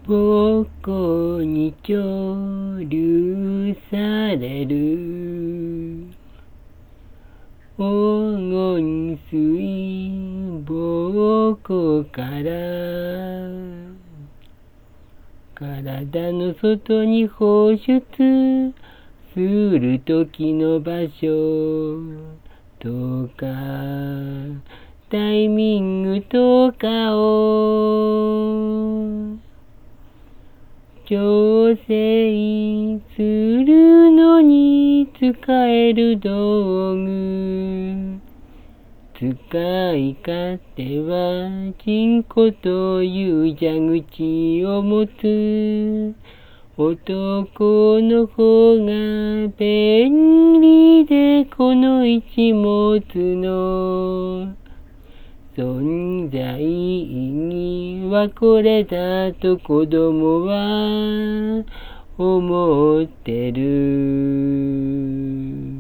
ぼこに漂流される黄金水ぼこから体の外に放出する時の場所とかタイミングとかを調整するのに使える道具使い勝手は人工という蛇口を持つ男の方が便利でこの一物の存在意義はこれだと子供は思ってる。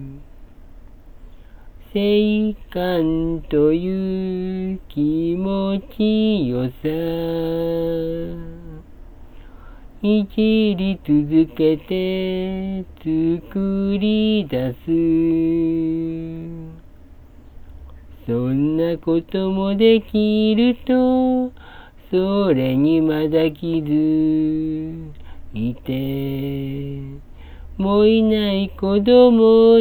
生還という気持ちよさいじり続けて作り出すそんなこともできるとそれにまだ気づいてもいない子供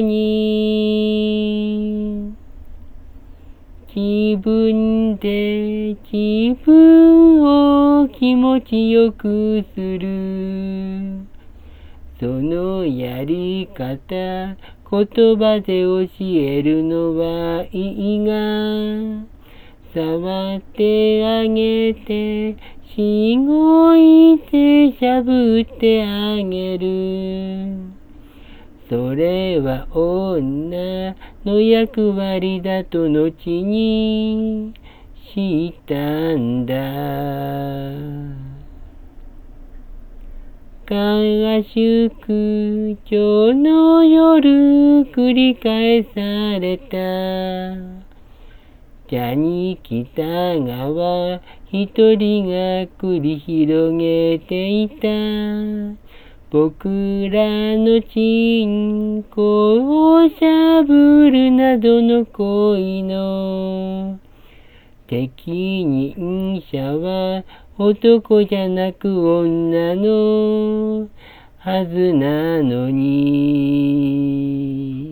に自分で自分を気持ちよくするそのやり方言葉で教えるのはいいが触ってあげてしごいてしゃぶってあげるそれは女の役割だと後に知ったんだ合宿所の夜繰り返されたジャニー北川一人が繰り広げていた僕らのチンコをしゃぶるなどの恋の適任者は男じゃなく女のはずなのに